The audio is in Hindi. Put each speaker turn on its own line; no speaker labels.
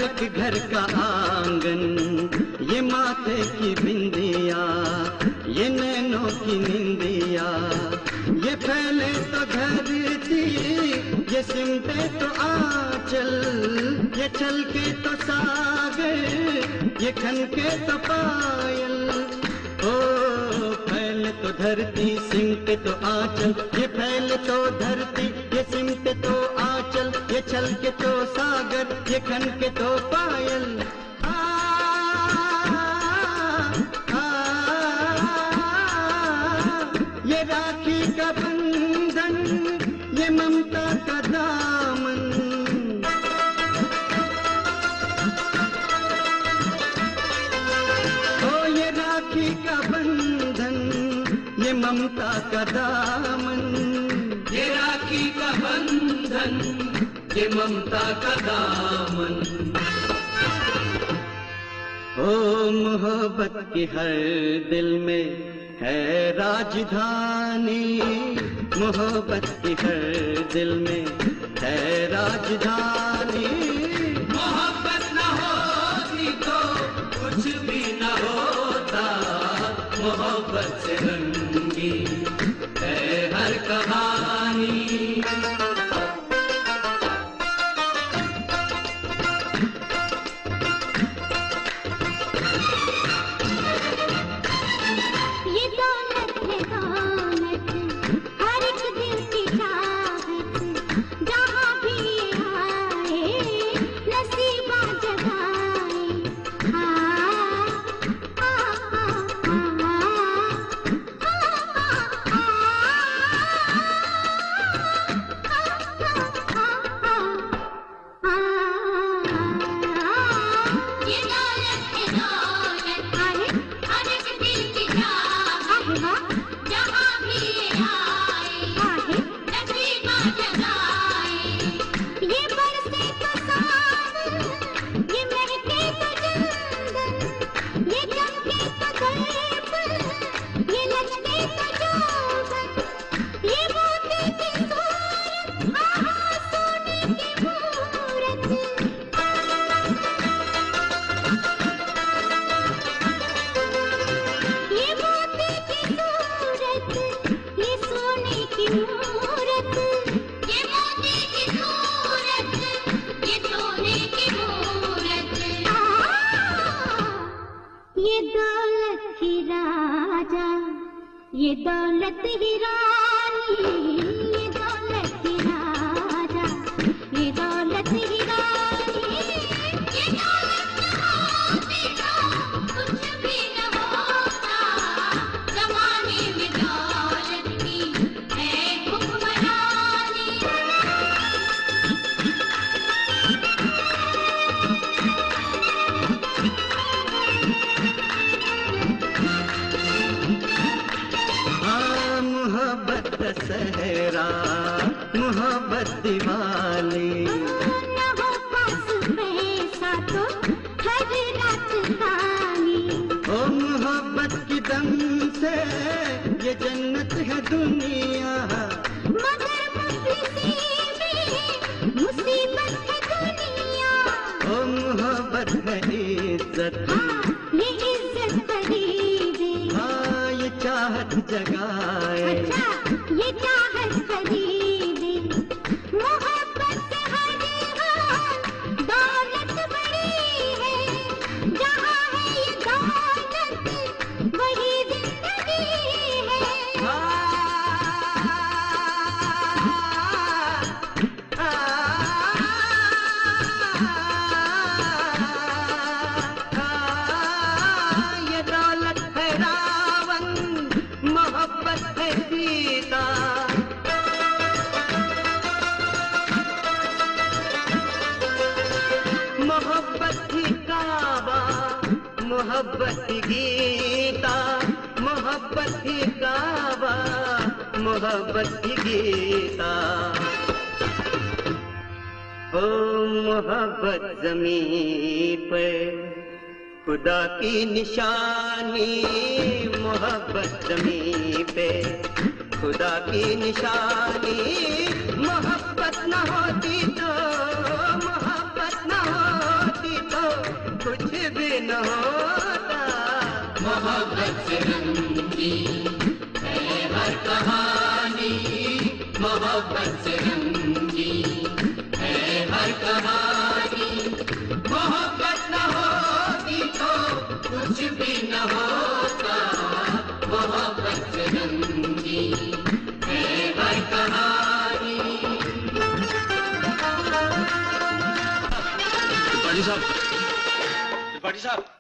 एक घर का आंगन, ये माथे की बिंदिया, ये नैनों की निंदिया, ये फैले तो धरती, ये सिमटे तो आंचल, ये छलके तो सागर, ये खनके तो पायल। ओ फैले तो धरती, सिमटे तो आंचल, ये फैले तो धरती, ये सिमटे तो आंचल, ये छलके तो सागर, ये खनके तो पायल। ये राखी का बंधन, ये ममता का दामन, ओ ये राखी का बंधन, ये ममता का दामन,
ये राखी का बंधन, ये ममता का दामन।
ओ मोहब्बत की हर दिल में है राजधानी, मोहब्बत की हर दिल में है राजधानी।
मोहब्बत न होती तो कुछ भी न होता, मोहब्बत से रंगी है हर कहानी।
ये दौलत ही रानी, ये दौलत ही राजा, ये दौलत ही रानी, ये दौलत न होती तो कुछ भी न होता, ज़माने में दौलत की है हुक्मरानी।
सहरा मोहब्बत दीवानी,
न हो पास पैसा तो हर रात खानी।
ओ मोहब्बत की दम से ये जन्नत है दुनिया,
मगर मुसीबत है दुनिया।
ओ मोहब्बत है इज्जत,
हाँ ये इज्जत खरीदे,
हाँ ये चाहत जगाए।
अच्छा ये चाहत खरीदे, मोहब्बत से हर हाल दौलत बड़ी है, जहाँ है ये दौलत वही जिंदगी है।
ये दौलत है रावण, मोहब्बत है सीता, मोहब्बत ही काबा, मोहब्बत ही गीता, मोहब्बत ही काबा, मोहब्बत ही गीता। ओ मोहब्बत ज़मीं पे खुदा की निशानी, मोहब्बत ज़मीं पे खुदा की निशानी। मोहब्बत न होती तो, मोहब्बत न होती न होता।
मोहब्बत से रंगी है हर कहानी, मोहब्बत से रंगी है हर कहानी। मोहब्बत न होती तो कुछ भी न होता, मोहब्बत से रंगी है हर कहानी।
त्रिपाठी साहब, त्रिपाठी साहब,